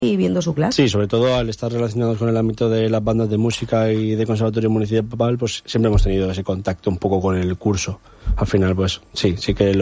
y viendo su clase. Sí, sobre todo al estar relacionados con el ámbito de las bandas de música y de conservatorio municipal, pues siempre hemos tenido ese contacto un poco con el curso. Al final, pues sí que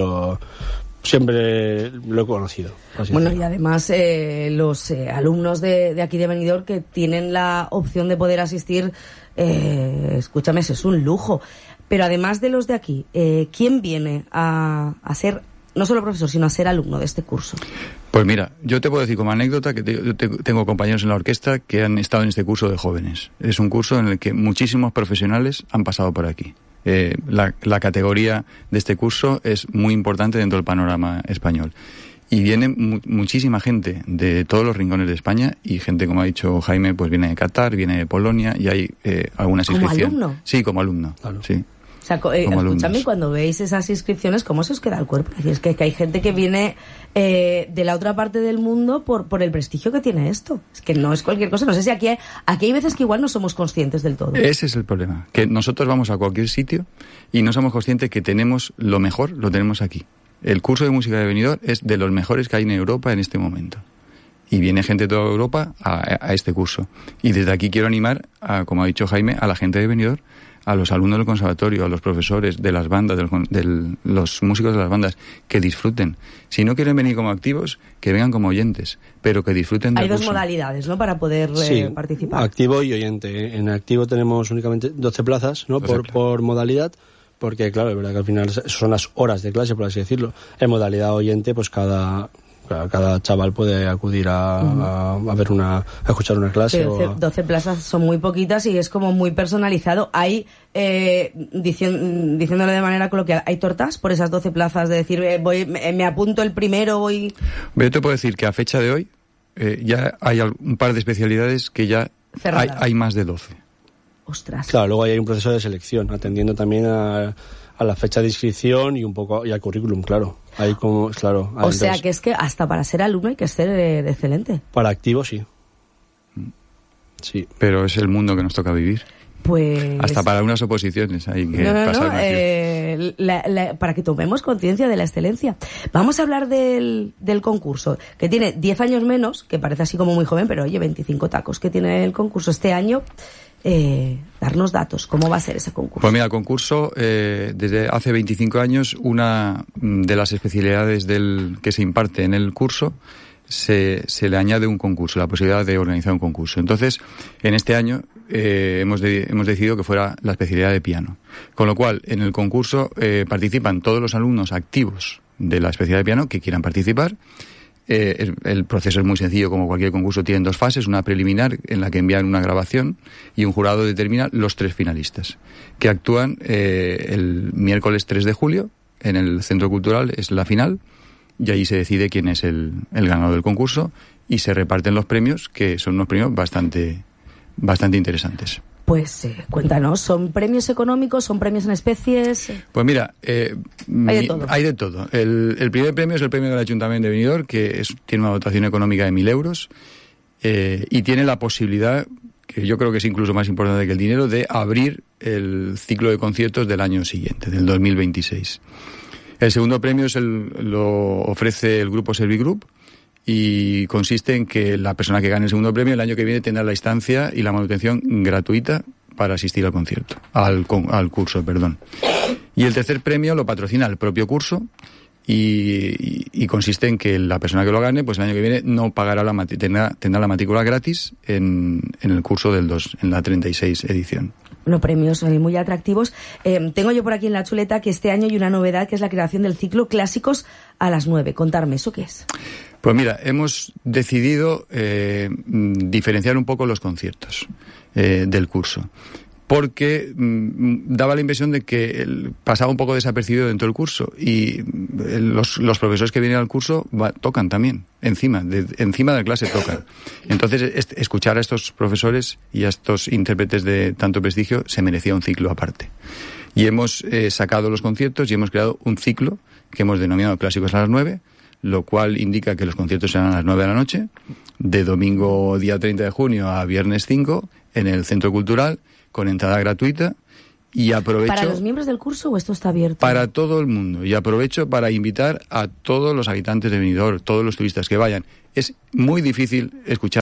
siempre lo he conocido. Bueno, y además los alumnos de aquí de Benidorm que tienen la opción de poder asistir, escúchame, eso es un lujo. Pero además de los de aquí, ¿quién viene a ser no solo profesor, sino a ser alumno de este curso? Pues mira, yo te puedo decir como anécdota que yo tengo compañeros en la orquesta que han estado en este curso de jóvenes. Es un curso en el que muchísimos profesionales han pasado por aquí. La categoría de este curso es muy importante dentro del panorama español. Y viene muchísima gente de todos los rincones de España, y gente, como ha dicho Jaime, pues viene de Qatar, viene de Polonia, y hay algunas inscripciones. ¿Como alumno? Sí, como alumno, claro. Sí. O sea, escúchame, cuando veis esas inscripciones, ¿cómo se os queda el cuerpo? Es que hay gente que viene de la otra parte del mundo por el prestigio que tiene esto. Es que no es cualquier cosa. No sé si aquí hay veces que igual no somos conscientes del todo. Ese es el problema, que nosotros vamos a cualquier sitio y no somos conscientes que tenemos lo mejor, lo tenemos aquí. El curso de música de Benidorm es de los mejores que hay en Europa en este momento. Y viene gente de toda Europa a este curso. Y desde aquí quiero animar, como ha dicho Jaime, a la gente de Benidorm, a los alumnos del conservatorio, a los profesores de las bandas, los músicos de las bandas, que disfruten. Si no quieren venir como activos, que vengan como oyentes, pero que disfruten del curso. Hay dos modalidades, ¿no?, para poder participar. Activo y oyente. En activo tenemos únicamente 12 plazas, ¿no?, por modalidad, porque claro, es verdad que al final son las horas de clase, por así decirlo. En modalidad oyente, pues cada chaval puede acudir a escuchar una clase. 12 plazas son muy poquitas y es como muy personalizado. Hay, diciéndolo de manera coloquial, ¿hay tortas por esas 12 plazas? De decir, me apunto el primero, voy... Yo te puedo decir que a fecha de hoy ya hay un par de especialidades que ya hay más de 12. Ostras. Claro, luego hay un proceso de selección, atendiendo también a la fecha de inscripción y un poco y al currículum, claro. Hay como, claro. O sea, que es que hasta para ser alumno hay que ser excelente. Para activo, sí. Sí. Pero es el mundo que nos toca vivir. Pues... Hasta para unas oposiciones hay que pasar para que tomemos conciencia de la excelencia. Vamos a hablar del concurso, que tiene 10 años menos, que parece así como muy joven, pero oye, 25 tacos que tiene el concurso este año. Darnos datos, ¿cómo va a ser ese concurso? Pues mira, el concurso, desde hace 25 años, una de las especialidades que se imparte en el curso, se le añade un concurso, la posibilidad de organizar un concurso. Entonces, en este año hemos decidido que fuera la especialidad de piano. Con lo cual, en el concurso participan todos los alumnos activos de la especialidad de piano que quieran participar. El proceso es muy sencillo, como cualquier concurso. Tienen dos fases, una preliminar en la que envían una grabación y un jurado determina los 3 finalistas que actúan el miércoles 3 de julio en el Centro Cultural. Es la final y ahí se decide quién es el ganador del concurso y se reparten los premios, que son unos premios bastante interesantes. Pues cuéntanos, ¿son premios económicos, son premios en especies? Pues mira, hay de todo. El primer premio es el premio del Ayuntamiento de Benidorm, que tiene una dotación económica de 1.000 euros y tiene la posibilidad, que yo creo que es incluso más importante que el dinero, de abrir el ciclo de conciertos del año siguiente, del 2026. El segundo premio lo ofrece el grupo Servigroup, y consiste en que la persona que gane el segundo premio el año que viene tendrá la estancia y la manutención gratuita para asistir al concierto, al curso. Y el tercer premio lo patrocina el propio curso y consiste en que la persona que lo gane, pues el año que viene no pagará tendrá la matrícula gratis en el curso en la 36 edición. Bueno, premios muy atractivos. Tengo yo por aquí en la chuleta que este año hay una novedad, que es la creación del ciclo Clásicos a las 9. Contarme, ¿eso qué es? Pues mira, hemos decidido diferenciar un poco los conciertos del curso, porque daba la impresión de que pasaba un poco desapercibido dentro del curso y los profesores que vienen al curso tocan también, encima de la clase tocan. Entonces, escuchar a estos profesores y a estos intérpretes de tanto prestigio se merecía un ciclo aparte. Y hemos sacado los conciertos y hemos creado un ciclo que hemos denominado Clásicos a las 9, lo cual indica que los conciertos serán a las 9 de la noche, de domingo día 30 de junio a viernes 5, en el Centro Cultural, con entrada gratuita, Y aprovecho... ¿Para los miembros del curso o esto está abierto? Para todo el mundo. Y aprovecho para invitar a todos los habitantes de Benidorm, todos los turistas que vayan. Es muy difícil escuchar